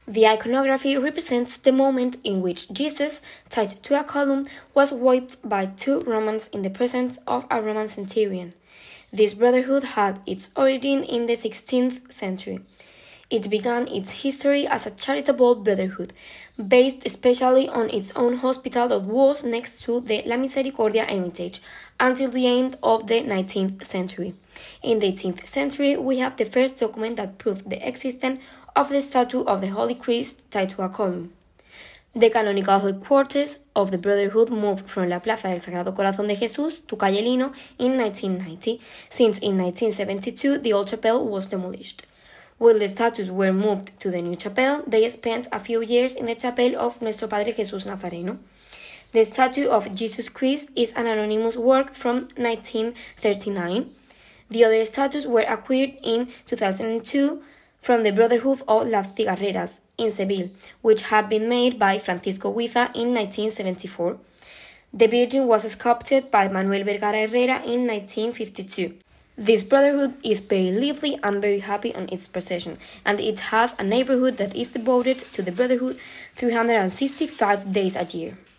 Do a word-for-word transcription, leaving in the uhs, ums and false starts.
The iconography represents the moment in which Jesus, tied to a column, was whipped by two Romans in the presence of a Roman centurion. This brotherhood had its origin in the sixteenth century. It began its history as a charitable brotherhood, based especially on its own hospital that was next to the La Misericordia Hermitage, until the end of the nineteenth century. In the eighteenth century, we have the first document that proved the existence of the statue of the Holy Christ tied to a column. The canonical headquarters of the Brotherhood moved from La Plaza del Sagrado Corazón de Jesús to Calle Lino in nineteen ninety, since in nineteen seventy-two the old chapel was demolished. While the statues were moved to the new chapel, they spent a few years in the chapel of Nuestro Padre Jesús Nazareno. The statue of Jesus Christ is an anonymous work from nineteen thirty-nine. The other statues were acquired in two thousand two from the Brotherhood of Las Cigarreras in Seville, which had been made by Francisco Huiza in nineteen seventy-four. The Virgin was sculpted by Manuel Vergara Herrera in nineteen fifty-two. This brotherhood is very lively and very happy on its procession, and it has a neighborhood that is devoted to the brotherhood three hundred sixty-five days a year.